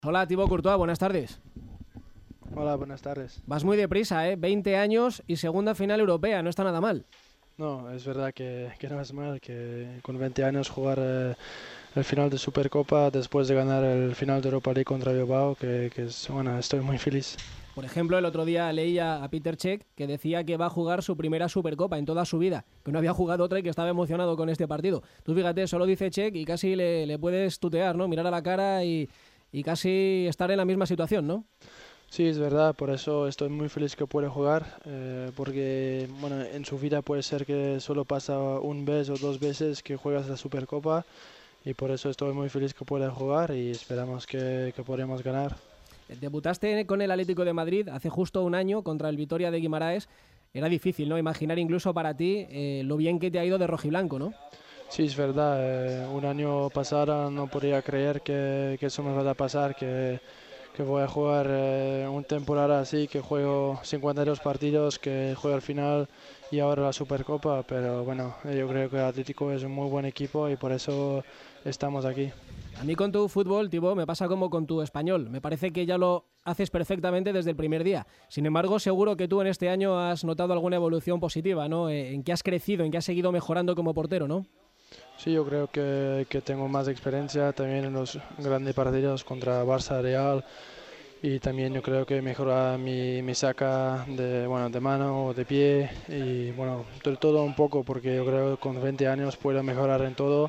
Hola, Thibaut Courtois, buenas tardes. Hola, buenas tardes. Vas muy deprisa, ¿eh? 20 años y segunda final europea, no está nada mal. No, es verdad que no es mal que con 20 años jugar el final de Supercopa después de ganar el final de Europa League contra Bilbao, bueno, estoy muy feliz. Por ejemplo, el otro día leía a Peter Cech que decía que va a jugar su primera Supercopa en toda su vida, que no había jugado otra y que estaba emocionado con este partido. Tú fíjate, solo dice Cech y casi le puedes tutear, ¿no? Mirar a la cara y casi estar en la misma situación, ¿no? Sí, es verdad, por eso estoy muy feliz que puede jugar, porque bueno, en su vida puede ser que solo pasa un vez o dos veces que juegas la Supercopa y por eso estoy muy feliz que pueda jugar y esperamos que podamos ganar. Debutaste con el Atlético de Madrid hace justo un año contra el Vitoria de Guimaraes. Era difícil, ¿no? Imaginar incluso para ti lo bien que te ha ido de rojiblanco, ¿no? Sí, es verdad. Un año pasado no podía creer que eso me va a pasar, que voy a jugar una temporada así, que juego 52 partidos, que juego al final y ahora la Supercopa. Pero bueno, yo creo que el Atlético es un muy buen equipo y por eso estamos aquí. A mí con tu fútbol, Thibaut, me pasa como con tu español. Me parece que ya lo haces perfectamente desde el primer día. Sin embargo, seguro que tú en este año has notado alguna evolución positiva, ¿no? En que has crecido, en que has seguido mejorando como portero, ¿no? Sí, yo creo que tengo más experiencia también en los grandes partidos contra Barça, Real. Y también yo creo que mejora mi saca de, bueno, de mano o de pie y bueno, todo un poco porque yo creo que con 20 años puedo mejorar en todo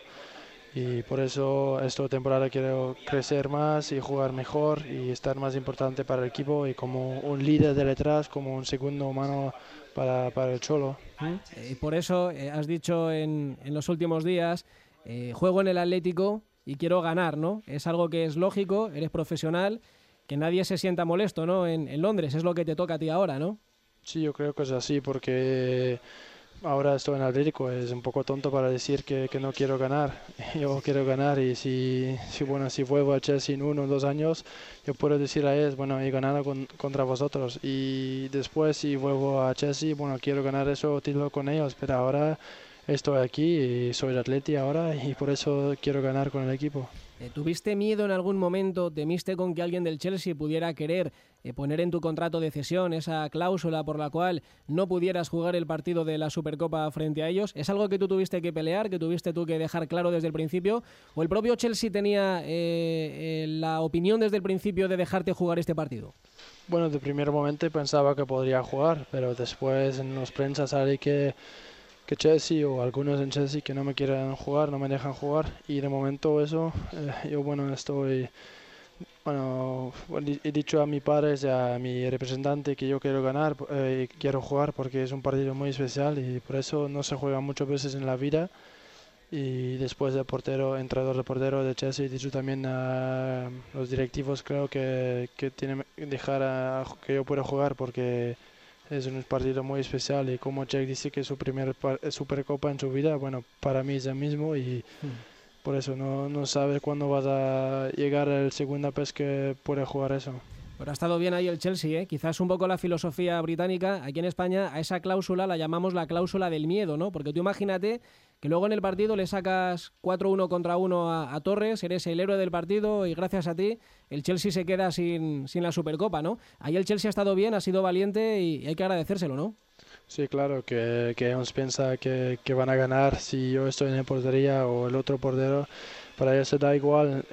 y por eso esta temporada quiero crecer más y jugar mejor y estar más importante para el equipo y como un líder de detrás, como un segundo mano para el Cholo. Por eso has dicho en los últimos días, juego en el Atlético y quiero ganar, ¿no? Es algo que es lógico, eres profesional, que nadie se sienta molesto, ¿no? En Londres es lo que te toca a ti ahora, ¿no? Sí, yo creo que es así porque ahora estoy en Atlético, es un poco tonto para decir que no quiero ganar. Yo quiero ganar y bueno, si vuelvo a Chelsea en 1 o 2 años, yo puedo decir a ellos, bueno, he ganado contra vosotros. Y después si vuelvo a Chelsea, bueno, quiero ganar eso título con ellos, pero ahora estoy aquí y soy el Atleti ahora y por eso quiero ganar con el equipo. ¿Tuviste miedo en algún momento, temiste con que alguien del Chelsea pudiera querer poner en tu contrato de cesión esa cláusula por la cual no pudieras jugar el partido de la Supercopa frente a ellos? ¿Es algo que tú tuviste que pelear, que tuviste tú que dejar claro desde el principio? ¿O el propio Chelsea tenía la opinión desde el principio de dejarte jugar este partido? Bueno, de primer momento pensaba que podría jugar, pero después en los prensa sale que Chelsea o algunos en Chelsea que no me quieren jugar, no me dejan jugar y de momento eso, yo bueno he dicho a mi padre y a mi representante que yo quiero ganar y quiero jugar porque es un partido muy especial y por eso no se juega muchas veces en la vida y después del portero, entrenador de portero de Chelsea, he dicho también a los directivos creo que tienen que dejar que yo pueda jugar porque es un partido muy especial y como Jack dice que es su primer Supercopa en su vida, bueno, para mí es el mismo y por eso no sabe cuándo vas a llegar el segunda vez que puede jugar eso. Pero ha estado bien ahí el Chelsea, ¿eh? Quizás un poco la filosofía británica. Aquí en España a esa cláusula la llamamos la cláusula del miedo, ¿no? Porque tú imagínate que luego en el partido le sacas 4-1 contra 1 a Torres, eres el héroe del partido y gracias a ti el Chelsea se queda sin la Supercopa, ¿no? Ahí el Chelsea ha estado bien, ha sido valiente y hay que agradecérselo, ¿no? Sí, claro, que ellos piensan que van a ganar si yo estoy en la portería o el otro portero. Para ellos se da igual.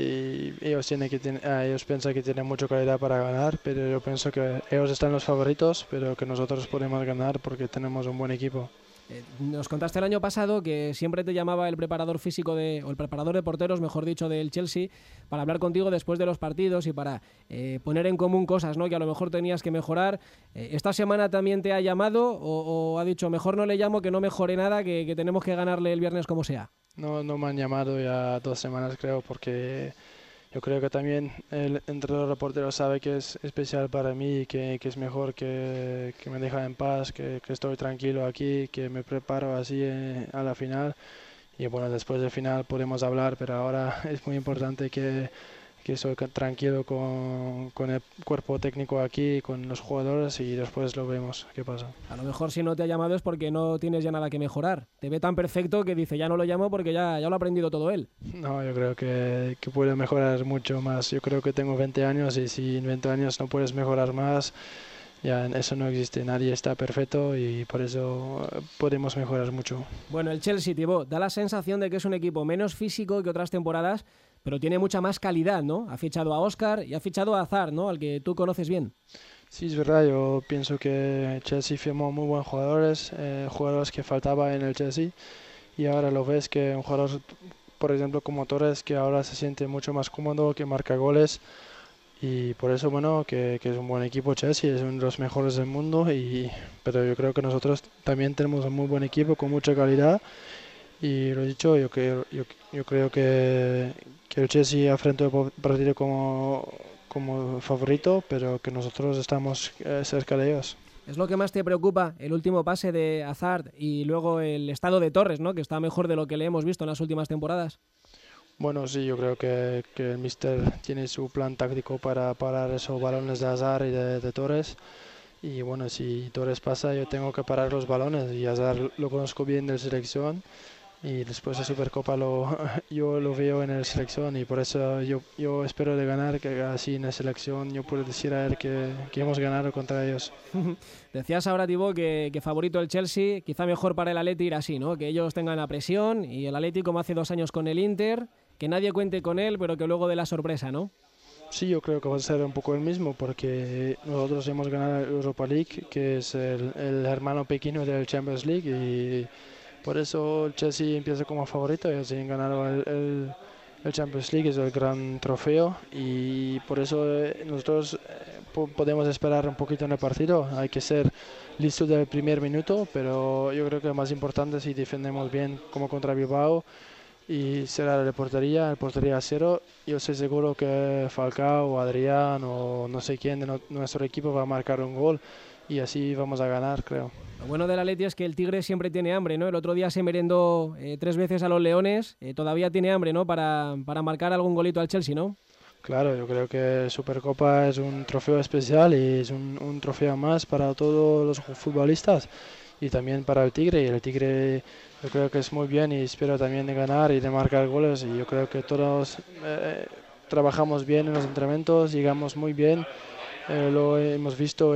Ellos piensan que tienen mucha calidad para ganar, pero yo pienso que ellos están los favoritos, pero que nosotros podemos ganar porque tenemos un buen equipo. Nos contaste el año pasado que siempre te llamaba el preparador físico o el preparador de porteros, mejor dicho, del Chelsea, para hablar contigo después de los partidos y para poner en común cosas, ¿no? Que a lo mejor tenías que mejorar. ¿Esta semana también te ha llamado o ha dicho mejor no le llamo, que no mejore nada, que tenemos que ganarle el viernes como sea? No me han llamado ya 2 semanas creo porque yo creo que también el entrenador de portero sabe que es especial para mí, que es mejor que me deja en paz, que estoy tranquilo aquí, que me preparo así a la final. Y bueno, después del final podemos hablar, pero ahora es muy importante que que soy tranquilo con el cuerpo técnico aquí, con los jugadores y después lo vemos qué pasa. A lo mejor si no te ha llamado es porque no tienes ya nada que mejorar. Te ve tan perfecto que dice ya no lo llamo porque ya lo ha aprendido todo él. No, yo creo que puedo mejorar mucho más. Yo creo que tengo 20 años y si en 20 años no puedes mejorar más, ya eso no existe. Nadie está perfecto y por eso podemos mejorar mucho. Bueno, el Chelsea, Thibaut, da la sensación de que es un equipo menos físico que otras temporadas, pero tiene mucha más calidad, ¿no? Ha fichado a Oscar y ha fichado a Hazard, ¿no? Al que tú conoces bien. Sí, es verdad. Yo pienso que Chelsea firmó muy buenos jugadores, jugadores que faltaba en el Chelsea. Y ahora lo ves que un jugador, por ejemplo, como Torres, que ahora se siente mucho más cómodo, que marca goles. Y por eso, bueno, que es un buen equipo Chelsea, es uno de los mejores del mundo. Pero yo creo que nosotros también tenemos un muy buen equipo con mucha calidad. Y lo dicho, yo creo que el Chelsea afrontó el partido como favorito, pero que nosotros estamos cerca de ellos. ¿Es lo que más te preocupa, el último pase de Hazard y luego el estado de Torres, ¿no? Que está mejor de lo que le hemos visto en las últimas temporadas? Bueno, sí, yo creo que el míster tiene su plan táctico para parar esos balones de Hazard y de Torres. Y bueno, si Torres pasa, yo tengo que parar los balones. Y Hazard lo conozco bien de selección. Y después de Supercopa yo lo veo en la selección. Y por eso yo espero de ganar, que así en la selección yo puedo decir a él que hemos ganado contra ellos. Decías ahora, Thibaut, que favorito el Chelsea, quizá mejor para el Atleti ir así, ¿no? Que ellos tengan la presión y el Atleti, como hace 2 años con el Inter, que nadie cuente con él, pero que luego dé la sorpresa, ¿no? Sí, yo creo que va a ser un poco el mismo, porque nosotros hemos ganado la Europa League, que es el hermano pequeño del Champions League, y por eso el Chelsea empieza como favorito. Ellos han ganado el Champions League, es el gran trofeo, y por eso nosotros podemos esperar un poquito en el partido. Hay que ser listos del primer minuto, pero yo creo que lo más importante es si defendemos bien como contra Bilbao y cerrar la portería, a cero. Yo estoy seguro que Falcao o Adrián o no sé quién de nuestro equipo va a marcar un gol y así vamos a ganar, creo. Lo bueno del Atleti es que el Tigre siempre tiene hambre, ¿no? El otro día se merendó 3 veces a los Leones, todavía tiene hambre, ¿no? Para marcar algún golito al Chelsea, ¿no? Claro, yo creo que Supercopa es un trofeo especial y es un trofeo más para todos los futbolistas y también para el Tigre. Y el Tigre yo creo que es muy bien y espero también de ganar y de marcar goles. Y yo creo que todos trabajamos bien en los entrenamientos, llegamos muy bien. Lo hemos visto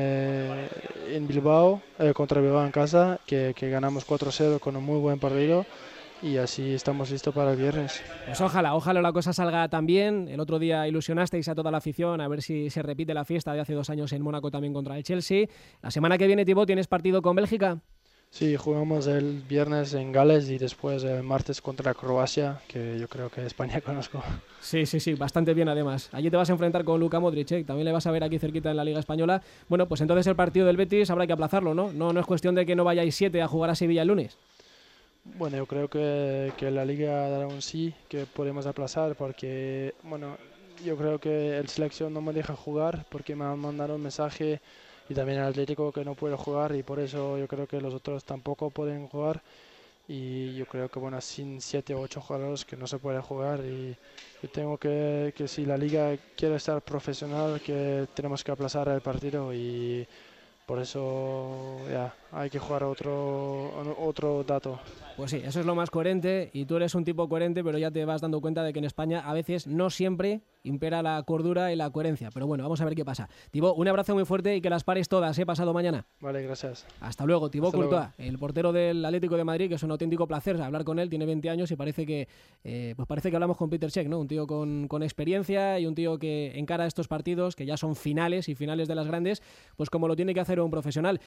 en Bilbao, contra Bilbao en casa, que ganamos 4-0 con un muy buen partido. Y así estamos listos para el viernes. Pues ojalá la cosa salga tan bien. El otro día ilusionasteis a toda la afición a ver si se repite la fiesta de hace 2 años en Mónaco también contra el Chelsea. La semana que viene, Thibaut, ¿tienes partido con Bélgica? Sí, jugamos el viernes en Gales y después el martes contra Croacia, que yo creo que España conozco. Sí, bastante bien además. Allí te vas a enfrentar con Luka Modric, ¿eh? También le vas a ver aquí cerquita en la Liga Española. Bueno, pues entonces el partido del Betis habrá que aplazarlo, ¿no? No es cuestión de que no vayáis 7 a jugar a Sevilla el lunes. Bueno, yo creo que la Liga dará un sí, que podemos aplazar, porque bueno, yo creo que el selección no me deja jugar porque me han mandado un mensaje y también el Atlético que no puedo jugar y por eso yo creo que los otros tampoco pueden jugar y yo creo que bueno, sin 7 o 8 jugadores que no se puede jugar y yo tengo que si la Liga quiere estar profesional que tenemos que aplazar el partido y por eso ya hay que jugar otro dato. Pues sí, eso es lo más coherente y tú eres un tipo coherente, pero ya te vas dando cuenta de que en España a veces no siempre impera la cordura y la coherencia. Pero bueno, vamos a ver qué pasa. Thibaut, un abrazo muy fuerte y que las pares todas, pasado mañana. Vale, gracias. Hasta luego, Thibaut Hasta Courtois, luego. el portero del Atlético de Madrid, que es un auténtico placer hablar con él, tiene 20 años y parece que hablamos con Peter Cech, ¿no? Un tío con experiencia y un tío que encara estos partidos, que ya son finales y finales de las grandes, pues como lo tiene que hacer un profesional.